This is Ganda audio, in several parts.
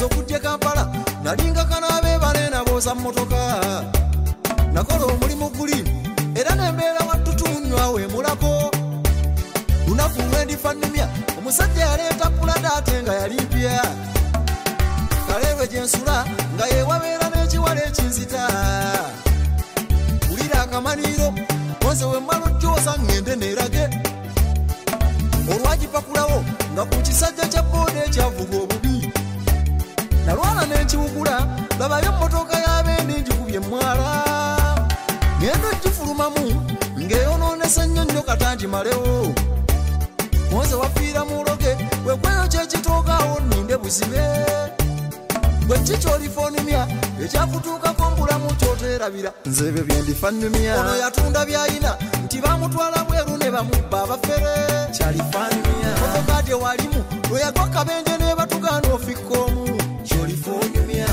ngenzo kujja Kampala nalinga kanabe banena boza mmotoka nakola omulimu guli era nembeera wattutunywa we mulako lunaku lwendifanumya omusajja yaleeta pulada ate nga yali mpya kalewe gyensula nga yewabeera n'ekiwala ekinzita wulira akamaniro onze wemmala ojjooza ngende neerage olwagipakulawo nga ku kisajja kya booda ekyavuga obubi nalwana n'enkiwugula labayo emmotoka y'abendi ngikubye mwala ngendo gifulumamu ng'eyonoonesa nnyo nnyo katangi malewo onze wafiira mu loge wekweyo kyekitookawo nninde buzibe gwe kikyolifanumya ekyakutuukako mbulamu kyoteerabira nze ebyo byendifanumya ono yatunda byayina nti bamutwala bweru ne bamubba abafere kyalifanumya otokadye walimu lweyagwa kabenje ne batugaana ofikka omu kyolifanumya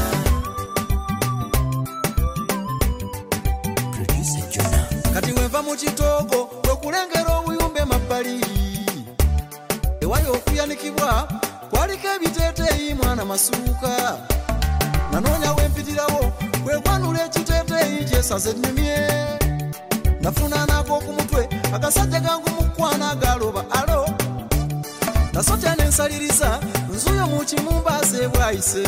kati wenva mu kitoogo wekulengera obuyumba emabbali ewayo okuyanikibwa kwaliko ebiteeteeyi mwana masuuka nanoonya wempitirawo kwekwanula ekiteeteeyi kyesaze ennumye nafuna n'ak'oku mutwe akasajja gangu mu kkwana agaloba alo nasotya n'ensaliriza nzuyo mu kimumbaase bwayise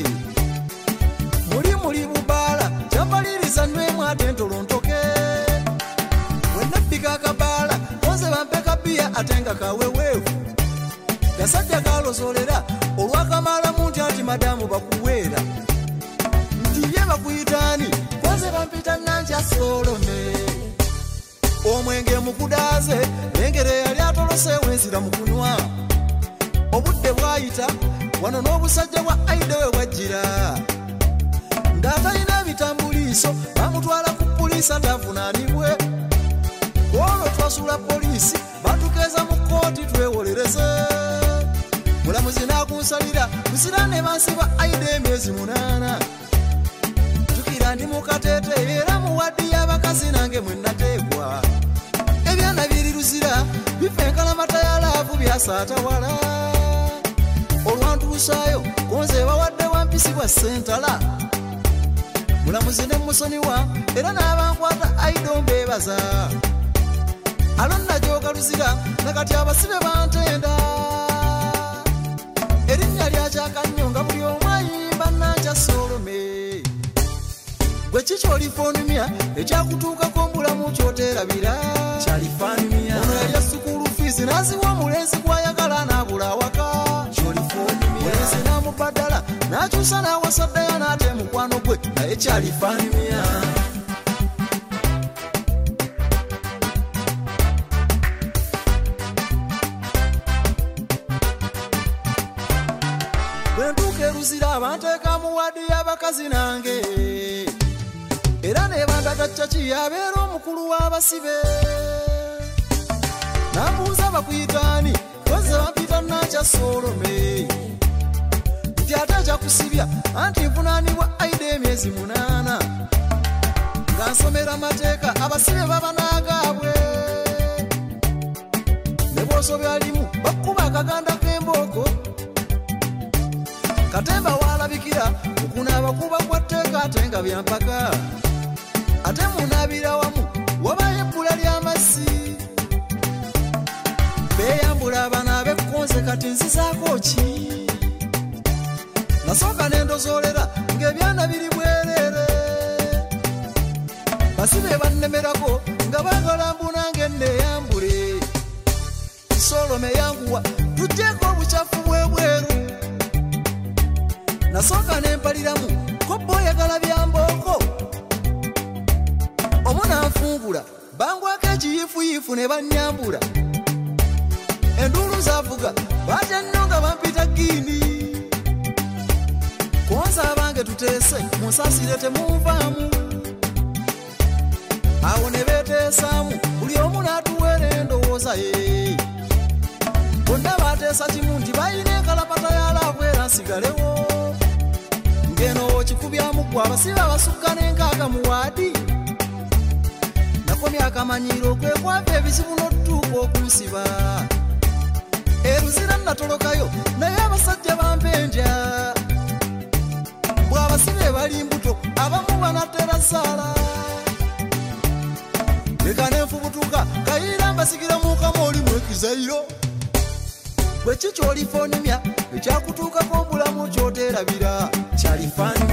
muli bubaala kyambaliriza nywemu ate ntolontoke wennabbika akabaala onze bampe kabiya ate nga kaweweevu gasajja galozolera olwakamalamu nti ati madamu bakuweera nti bye bakuyitaani konze bampita nanja Solome omwenge mukudaaze lengere yali atoloseewo enzira mu kunywa obudde bwayita wano n'obusajja bwa aide we bwajjira ng'atalina ebitambuliiso bamutwala ku puliisi atavunaanibwe olwo twasula poliisi batukeeza mu kkooti twewolereze mulamuzi n'akunsalira kusira ne bansiba aide emyezi 8 jukira ndi mukateete era muwaddi y'abakazi nange mwennateekwa ebyana biri luzira bifenkalamata ya laavu byasaatawala olwantulusaayo konze bawadde wampisi bwa sentala mulamuzi ne musoniwa era n'abankwata aido mbeebaza alonna gyogaluzira nakati abasibe bantenda erinnya lyakyakannyo nga buli omu ayimba nanja Solome gwe kikyolifanumya ekyakutuukako mbulamu kyoteerabira kyalifanumya ono yalya sukulu fiizi n'aziwa omulenzi gwayagala n'abula awaka kyolifanumya mulenzi n'amubaddala n'akyusa n'awasaddeyo n'ate mukwano gwe naye kyalifanumya bwentuuka banteeka mu wadi y'abakazi nange era ne bandaga caki yabeera omukulu w'abasibe nambuuza bakuyitaani koze bampita nanja Solome nti ate kyakusibya anti nvunaanibwa aide emyezi 8 nga nsomera amateeka abasibe baba n'agaabwe ne bw'osobyalimu bakkuba akaganda k'embooko katemba walabikira okunaaba kuba kwa tteeka ate nga byampaka ate munaabira wamu wabayo ebbula ly'amazzi beeyambula abanaabe ekkonze kati nzizaako ki nasooka n'endozoolera ng'ebyana biri bwereere basibe bannemerako nga baagala mbunange nneeyambule Solome yanguwa tujjeeko obucafu bwebweru nasooka n'empaliramu kobba oyagala byambooko omunanfumbula bangwako ekiyiifuyiifu ne bannyambula enduulu zaavuga baatya nnyo nga bampita giini konza abange tuteese munsaasire temunvaamu awo ne beeteesaamu buli omu n'atuweera endowooza ye bonna baateesa kimu nti balina enkalapata ya laavu era nsigalewo ngeno kikubyamu gwe abasibe abasukka n'enkaaga mu waadi nakomya akamanyiiro kwe kwava ebizibu n'otutuuka okunsiba eruzira natolokayo naye abasajja bampenja masikira mukama oli mwekizairo bwe kikyolifoonimya ekyakutuukako obulamu kyoteerabira kyalifaani